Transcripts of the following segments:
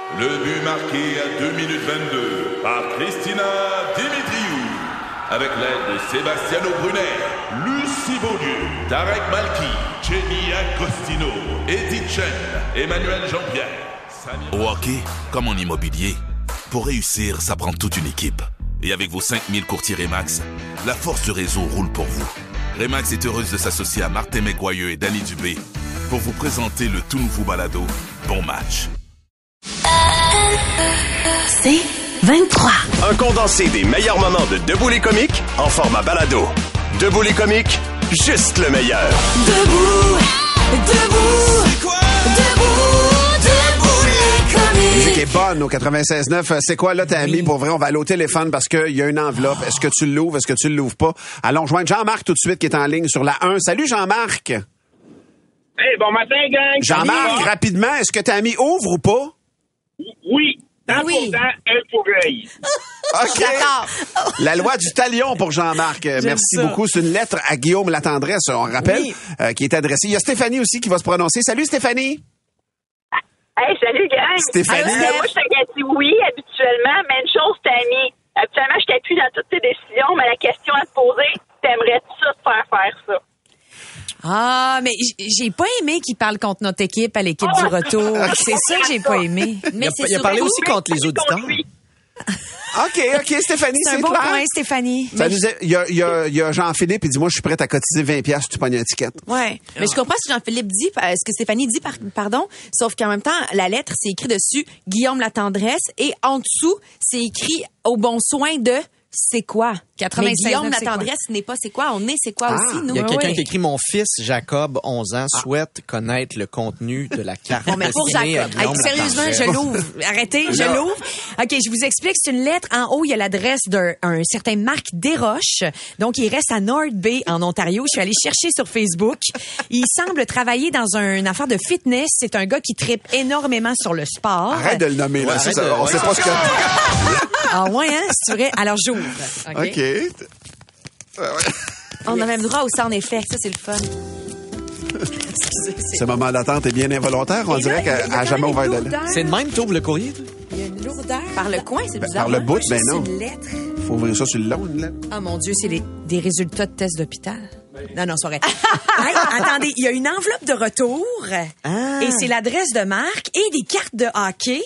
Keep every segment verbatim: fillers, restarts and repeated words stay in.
Le but marqué à deux minutes vingt-deux par Christina Dimitriou. Avec l'aide de Sebastiano Brunet, Lucie Beaulieu, Tarek Malki, Jenny Agostino, Edith Chen, Emmanuel Jean-Pierre. Samir... Au hockey, comme en immobilier, pour réussir, ça prend toute une équipe. Et avec vos cinq mille courtiers Remax, la force du réseau roule pour vous. Remax est heureuse de s'associer à Martin McGuire et Danny Dubé pour vous présenter le tout nouveau balado Bon Match. C'est vingt-trois. Un condensé des meilleurs moments de Debout les comiques en format balado. Debout les comiques, juste le meilleur. Debout, debout, c'est quoi? Debout, debout les comiques. La musique est bonne au quatre-vingt-seize neuf. C'est quoi là, t'as oui. mis? Pour vrai, on va aller au téléphone parce qu'il y a une enveloppe. Est-ce que tu l'ouvres? Est-ce que tu l'ouvres pas? Allons joindre Jean-Marc tout de suite qui est en ligne sur la un. Salut Jean-Marc! Hey, bon matin, gang! Jean-Marc, rapidement, est-ce que t'as mis ouvre ou pas? Oui. Tant oui. pour dent, un pour œil. OK. D'accord. La loi du talion pour Jean-Marc. J'aime Merci ça. beaucoup. C'est une lettre à Guillaume Latendresse, on rappelle, oui. euh, qui est adressée. Il y a Stéphanie aussi qui va se prononcer. Salut Stéphanie! Hey, salut, gang! Stéphanie! Alors, moi, je t'ai dit oui, habituellement, mais une chose, Tammy, habituellement, je t'appuie dans toutes tes décisions, mais la question à te poser, t'aimerais-tu ça te faire faire ça? Ah, mais j'ai pas aimé qu'il parle contre notre équipe à l'équipe oh, du retour. C'est ça que j'ai pas aimé. Mais il a, il a parlé aussi contre les auditeurs. OK, OK, Stéphanie, c'est, c'est un bon clair. point, Stéphanie. Ça nous est, il y a, il y a, il y a Jean-Philippe, il dit, moi, je suis prête à cotiser vingt piastres si tu pognes une étiquette. Ouais. Mais oh. je comprends ce que Jean-Philippe dit, ce que Stéphanie dit, par, pardon. Sauf qu'en même temps, la lettre, c'est écrit dessus Guillaume Latendresse et en dessous, c'est écrit au bon soin de c'est quoi? Mais Guillaume Latendresse n'est pas c'est quoi, on est c'est quoi ah, aussi, nous. Il y a quelqu'un oui. qui écrit « Mon fils, Jacob, onze ans, ah. souhaite connaître le contenu de la carte bon, mais pour Jacob, hey, sérieusement, je l'ouvre. Arrêtez, je non. l'ouvre. OK, je vous explique. C'est une lettre. En haut, il y a l'adresse d'un un certain Marc Desroches. Donc, il reste à North Bay, en Ontario. Je suis allée chercher sur Facebook. Il semble travailler dans un, une affaire de fitness. C'est un gars qui trippe énormément sur le sport. Arrête de le nommer, là. Ouais, ça, ça, de... on ouais, sait pas ce que... Ah ouais, hein, c'est vrai. Alors, j'ouvre. OK. okay. On a même droit au sound effect, ça c'est le fun. Ce moment d'attente est bien involontaire, on dirait qu'elle n'a jamais ouvert de lettre. C'est de même, t'ouvres le courrier? Il y a une lourdeur. Par le coin, c'est bizarre. Par le bout, ben non. C'est une lettre. Faut ouvrir ça sur le long, une lettre. Ah mon Dieu, c'est les, des résultats de tests d'hôpital. Non, non, c'est vrai. Hey, attendez, il y a une enveloppe de retour ah. et c'est l'adresse de Marc et des cartes de hockey.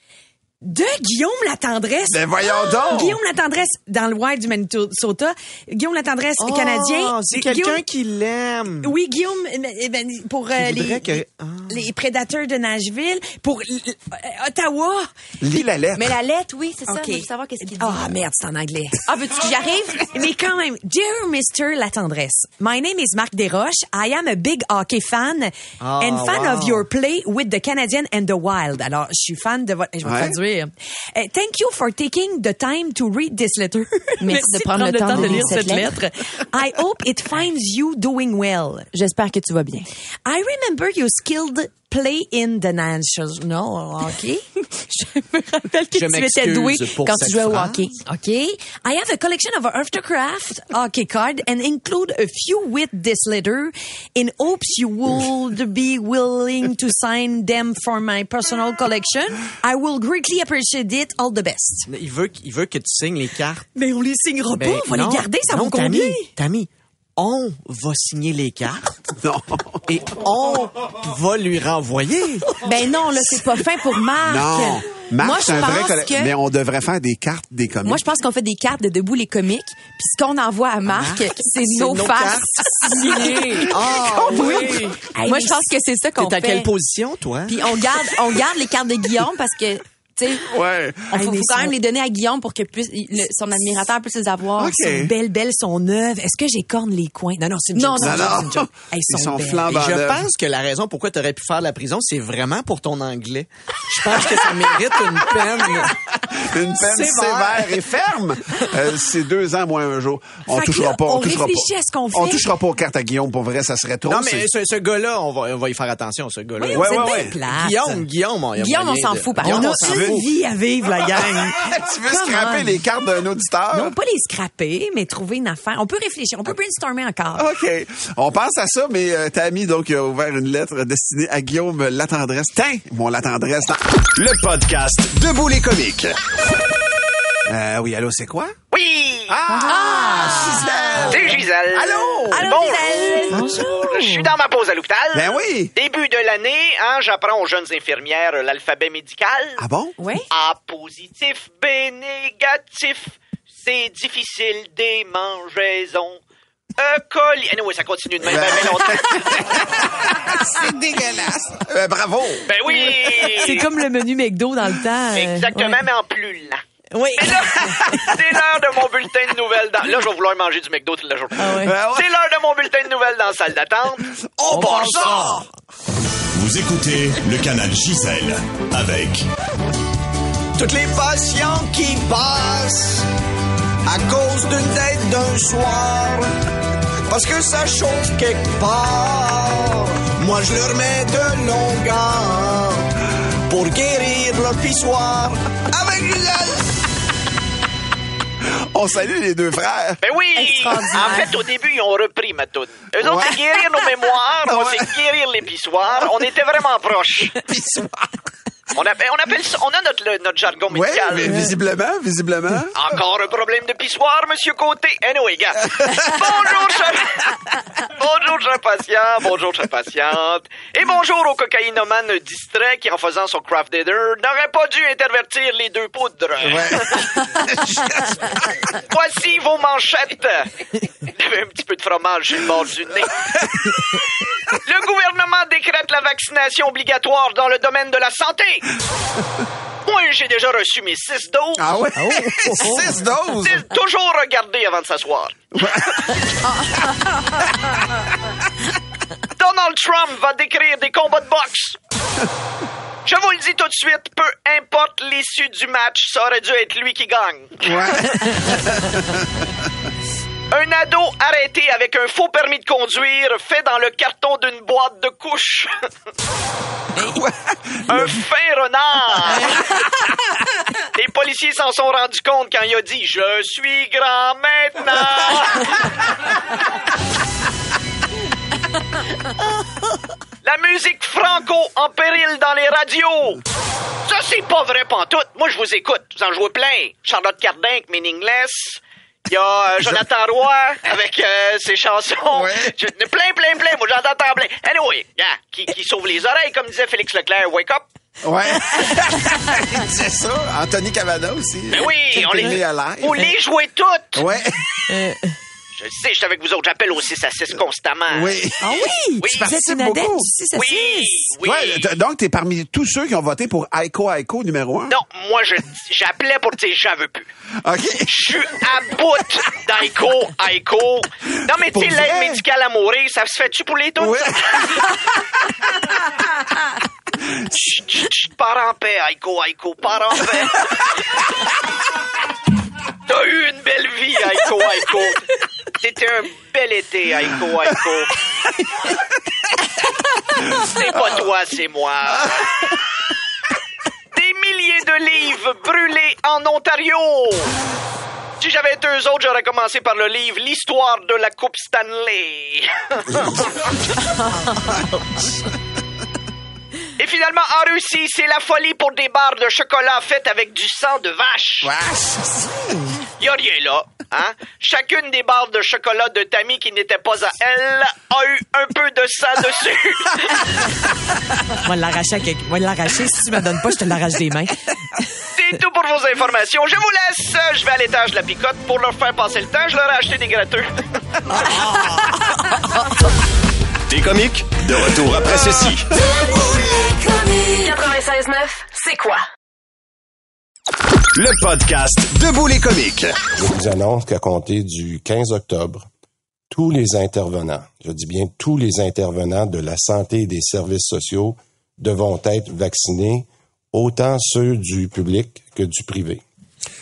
De Guillaume Latendresse. Ben voyons donc! Guillaume Latendresse dans le Wild du Manitoba. Guillaume Latendresse, oh, canadien. C'est quelqu'un Guillaume... qui l'aime. Oui, Guillaume, ben, pour euh, les, que... ah. les prédateurs de Nashville. Pour euh, Ottawa. Lis la lettre. Mais la lettre, oui, c'est okay. ça. Je veux savoir qu'est-ce qu'il dit. Ah, oh, merde, c'est en anglais. Ah, veux-tu que j'arrive? Mais quand même. Dear mister Latendresse, my name is Marc Desroches. I am a big hockey fan oh, and fan wow. of your play with the Canadian and the Wild. Alors, je suis fan de votre... Je vais ouais. traduire. Uh, thank you for taking the time to read this letter. Merci, Merci de prendre, prendre le, le temps de lire cette lettre. lettre. I hope it finds you doing well. J'espère que tu vas bien. I remember you skilled play in the national hockey. Je me rappelle que Je tu étais doué quand tu jouais au hockey. OK. I have a collection of autographed hockey cards and include a few with this letter in hopes you would be willing to sign them for my personal collection. I will greatly appreciate it. All the best. Il veut, il veut que tu signes les cartes. Mais on les signera ben, pas. On va non, les garder. Ça vaut combien? Tammy, on va signer les cartes. Non. Et on va lui renvoyer. Ben non, là, c'est pas fin pour Marc. Non. Marc, moi, c'est un vrai collègue. Que... Mais on devrait faire des cartes des comiques. Moi, je pense qu'on fait des cartes de Debout les comiques. Puis ce qu'on envoie à Marc, Marc c'est, c'est nos, nos faces signées. Ah oh, oui. Hey, moi, je pense que c'est ça qu'on T'es fait. T'es à quelle position, toi? Puis on garde, on garde les cartes de Guillaume parce que... Ouais. Il faut, faut quand même les donner à Guillaume pour que puisse, le, son admirateur puisse les avoir. Okay. Sont belles, belles, sont neuves. Est-ce que j'écorne les coins? Non, non, c'est une non, joke. Non, non, non. Elles Ils sont, sont flambants. Je pense que la raison pourquoi tu aurais pu faire la prison, c'est vraiment pour ton anglais. Je pense que ça mérite une peine. Une peine sévère et ferme. Euh, c'est deux ans moins un jour. On Fait touchera que là, pas. On, on touchera réfléchit pas. à ce qu'on fait. On touchera pas aux cartes à Guillaume. Pour vrai, ça serait trop. Non, mais c'est- ce, ce gars-là, on va, on va y faire attention, ce gars-là. Oui, Ouais, vous êtes ouais, bien ouais. plate. Guillaume, Guillaume, on y a Guillaume, moyen on s'en de- fout, par Guillaume, On a on s'en une fout. vie à vivre, la gang. tu veux Come scraper on. les cartes d'un auditeur? Non, pas les scraper, mais trouver une affaire. On peut réfléchir, on peut brainstormer encore. OK. On pense à ça, mais euh, Tammy, donc, a ouvert une lettre destinée à Guillaume Latendresse. Tiens, mon Latendresse. Le podcast Debout les comiques. Euh, oui, allô, c'est quoi? Oui! Ah! Gisèle! C'est Gisèle. Allô? Allô, Bon, Gisèle. Bonjour. je suis dans ma pause à l'hôpital. Ben oui. Début de l'année, hein, j'apprends aux jeunes infirmières euh, l'alphabet médical. Ah bon? Oui? A positif, B négatif, C difficile, D mangeaison, E coli. Anyway, ça continue de même ben, ben longtemps. C'est dégueulasse. Euh, bravo. Ben oui! C'est comme le menu McDo dans le temps. euh, Exactement, ouais. mais en plus lent. Oui. Mais là, c'est l'heure de mon bulletin de nouvelles dans... Là, je vais vouloir manger du McDo toute la journée. Ah ouais. Ben ouais. C'est l'heure de mon bulletin de nouvelles dans la salle d'attente. On, part ça! Vous écoutez le canal Gisèle avec Toutes les patients qui passent à cause d'une dette d'un soir, parce que ça chauffe quelque part. Moi, je leur mets de longueur pour guérir le pissoir avec Gisèle. On salue les deux frères. Ben oui! Extraordinaire. En fait, au début, ils ont repris ma toune. Eux autres, Ouais. c'est guérir nos mémoires, moi, Ouais. c'est guérir les pissoirs. On était vraiment proches. Pissoir. On appelle, on appelle ça, on a notre, le- notre jargon Oui, médical. mais visiblement, visiblement. Encore un problème de pissoir, Monsieur Côté. Anyway, gars. Bonjour, cher... bonjour, cher patient. Bonjour, chère patiente. Et bonjour au cocaïnomane distrait qui, en faisant son craft dinner, n'aurait pas dû intervertir les deux poudres. Voici vos manchettes. Il y avait un petit peu de fromage sur le bord du nez. Le gouvernement décrète la vaccination obligatoire dans le domaine de la santé. Moi, j'ai déjà reçu mes six doses. Ah ouais? Six doses? Six- toujours regarder avant de s'asseoir. Donald Trump va décrire des combats de boxe. Je vous le dis tout de suite, peu importe l'issue du match, ça aurait dû être lui qui gagne. Un ado arrêté avec un faux permis de conduire fait dans le carton d'une boîte de couches. Un fin renard. Les policiers s'en sont rendus compte quand il a dit « Je suis grand maintenant ». La musique franco en péril dans les radios. Ça, c'est pas vrai pantoute. Moi, je vous écoute. Vous en jouez plein. Charlotte Cardin, Meaningless. Il y a euh, Jonathan Roy avec euh, ses chansons. Ouais. Je- plein, plein, plein. Moi, j'entends plein. Anyway, yeah, qui, qui sauve les oreilles, comme disait Félix Leclerc. Wake up. Ouais. Il disait ça. Anthony Cavana aussi. Ben oui, on les, à l'air. on les jouait toutes. Ouais. Je sais, je suis avec vous autres. J'appelle au six à six constamment. Oui. Ah oui? Oui. Tu participes une adepte beaucoup. du six à Oui, six. oui. Ouais, t- donc, t'es parmi tous ceux qui ont voté pour Aiko Aiko numéro un. Non, moi, je j'appelais pour dire j'en veux plus. OK. Je suis à bout d'Aiko, Aiko. Non, mais tu sais, Pour l'aide vrai? médicale à mourir, ça se fait-tu pour les toutes? Oui. Chut, chut, chut, pars en paix, Aiko, Aiko, pars en paix. T'as eu une belle vie, Aiko, Aiko. C'était un bel été, Aiko, Aiko. C'est pas toi, c'est moi. Des milliers de livres brûlés en Ontario. Si j'avais été eux autres, j'aurais commencé par le livre « L'histoire de la Coupe Stanley ». Et finalement, en Russie, c'est la folie pour des barres de chocolat faites avec du sang de vache. Vache. Y a rien là, hein? Chacune des barres de chocolat de Tammy qui n'était pas à elle a eu un peu de sang dessus. Moi, l'arracher à quelque... Moi, l'arracher. Si tu me donnes pas, je te l'arrache des mains. C'est tout pour vos informations. Je vous laisse. Je vais à l'étage de la picote pour leur faire passer le temps. Je leur ai acheté des gratteux. Des comiques, de retour après ceci. quatre-vingt-seize neuf, c'est quoi? Le podcast Debout les comiques. Je vous annonce qu'à compter du quinze octobre, tous les intervenants, je dis bien tous les intervenants de la santé et des services sociaux devront être vaccinés, autant ceux du public que du privé.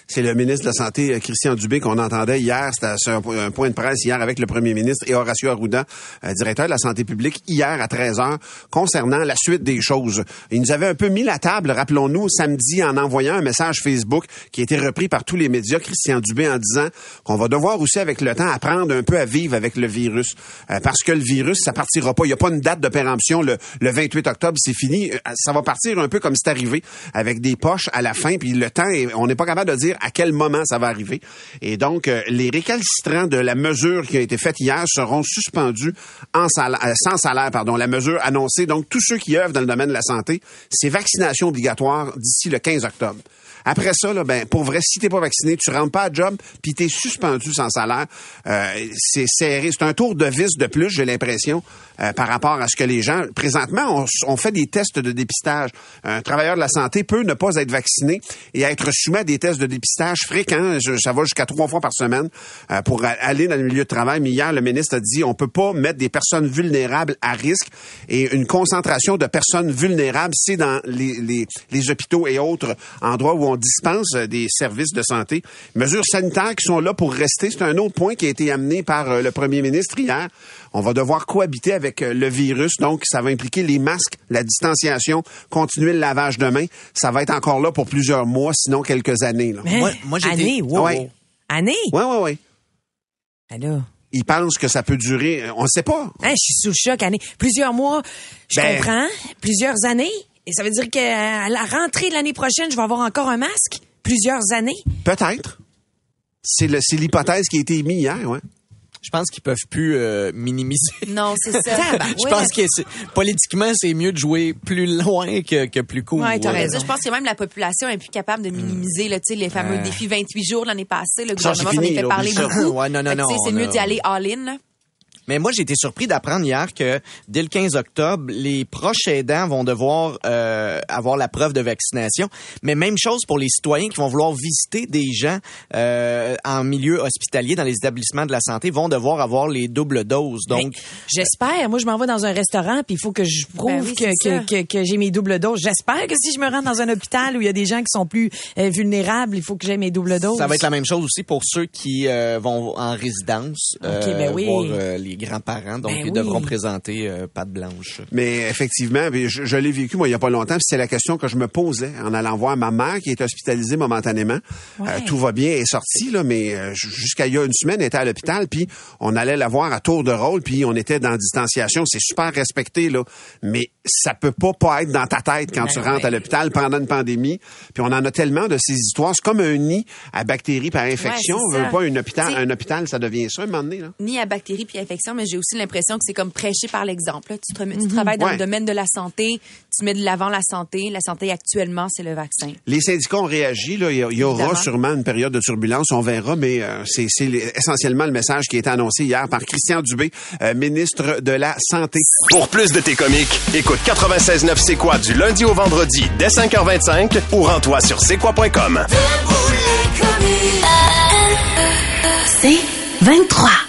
C'est le ministre de la Santé, Christian Dubé, qu'on entendait hier. C'était un, un point de presse hier avec le premier ministre et Horacio Arruda, euh, directeur de la santé publique, hier à treize heures, concernant la suite des choses. Il nous avait un peu mis la table, rappelons-nous, samedi, en envoyant un message Facebook qui a été repris par tous les médias, Christian Dubé, en disant qu'on va devoir aussi, avec le temps, apprendre un peu à vivre avec le virus. Euh, parce que le virus, ça partira pas. Il n'y a pas une date de péremption le, le vingt-huit octobre, c'est fini. Ça va partir un peu comme c'est arrivé, avec des poches à la fin, puis le temps, est, on n'est pas capable de dire à quel moment ça va arriver. Et donc, euh, les récalcitrants de la mesure qui a été faite hier seront suspendus en salaire, euh, sans salaire, pardon. La mesure annoncée, donc tous ceux qui œuvrent dans le domaine de la santé, c'est vaccination obligatoire d'ici le quinze octobre. Après ça, là, ben, pour vrai, si t'es pas vacciné, tu rentres pas à job, puis t'es suspendu sans salaire. Euh, c'est serré. C'est un tour de vis de plus, j'ai l'impression, euh, par rapport à ce que les gens... Présentement, on, on fait des tests de dépistage. Un travailleur de la santé peut ne pas être vacciné et être soumis à des tests de dépistage fréquents. Je, ça va jusqu'à trois fois par semaine euh, pour aller dans le milieu de travail. Mais hier, le ministre a dit on peut pas mettre des personnes vulnérables à risque. Et une concentration de personnes vulnérables, c'est dans les, les, les hôpitaux et autres endroits où on dispense des services de santé. Mesures sanitaires qui sont là pour rester. C'est un autre point qui a été amené par euh, le premier ministre hier. On va devoir cohabiter avec euh, le virus. Donc, ça va impliquer les masques, la distanciation, continuer le lavage de mains. Ça va être encore là pour plusieurs mois, sinon quelques années. Là. Mais, moi, moi, j'ai année, été... wow. Ouais. Année? Oui, oui, oui. Alors... Ils pensent que ça peut durer... On ne sait pas. Hein, je suis sous le choc, année. Plusieurs mois, je Ben... comprends. Plusieurs années. Et ça veut dire qu'à la rentrée de l'année prochaine, je vais avoir encore un masque? Plusieurs années? Peut-être. C'est, le, c'est l'hypothèse qui a été émise hier, ouais. Je pense qu'ils peuvent plus euh, minimiser. Non, c'est ça. Je Oui. pense que c'est, politiquement, c'est mieux de jouer plus loin que, que plus court. Ouais, t'as raison. Je pense que même la population est plus capable de minimiser là, tu sais, les fameux Euh. défis vingt-huit jours de l'année passée. Le Ça, gouvernement c'est s'en fini, est fait là, parler oublie ça. beaucoup. Ouais, non, non, Fait que, non, tu sais, c'est on mieux a- d'y aller all-in. Là. Mais moi, j'ai été surpris d'apprendre hier que dès le quinze octobre, les proches aidants vont devoir euh, avoir la preuve de vaccination. Mais même chose pour les citoyens qui vont vouloir visiter des gens euh, en milieu hospitalier, dans les établissements de la santé, vont devoir avoir les doubles doses. Donc, Ben, j'espère. Moi, je m'en vais dans un restaurant, puis il faut que je prouve Ben oui, que, c'est ça. que, que, que j'ai mes doubles doses. J'espère que si je me rends dans un hôpital où il y a des gens qui sont plus euh, vulnérables, il faut que j'aie mes doubles doses. ça va être la même chose aussi pour ceux qui euh, vont en résidence, Ok, ben oui. voir euh, les grands-parents. Donc, Ben ils oui. devront présenter euh, patte blanche. Mais effectivement, puis je, je l'ai vécu, moi, il y a pas longtemps, puis c'est la question que je me posais en allant voir ma mère qui est hospitalisée momentanément. Ouais. Euh, tout va bien, elle est sortie, là, mais euh, jusqu'à il y a une semaine, elle était à l'hôpital, puis on allait la voir à tour de rôle, puis on était dans distanciation. C'est super respecté, là, mais ça peut pas pas être dans ta tête quand Ben tu rentres ouais. à l'hôpital pendant une pandémie. Puis on en a tellement de ces histoires. C'est comme un nid à bactéries par infection. Ouais, on c'est veut ça. pas un hôpital, T'sais- un hôpital, ça devient ça, un moment donné, là. Ni à bactéries puis infections, mais j'ai aussi l'impression que c'est comme prêcher par l'exemple. là. Tu, te remets- tu travailles dans Ouais. le domaine de la santé, tu mets de l'avant la santé. La santé actuellement, c'est le vaccin. Les syndicats ont réagi. Là. Il y, a- il y aura Évidemment. sûrement une période de turbulence, on verra, mais euh, c'est, c'est les- essentiellement le message qui a été annoncé hier par Christian Dubé, euh, ministre de la Santé. Pour plus de tes comiques, écoute quatre-vingt-seize neuf C'est quoi du lundi au vendredi dès cinq heures vingt-cinq ou rends-toi sur c'est quoi point com. C'est vingt-trois.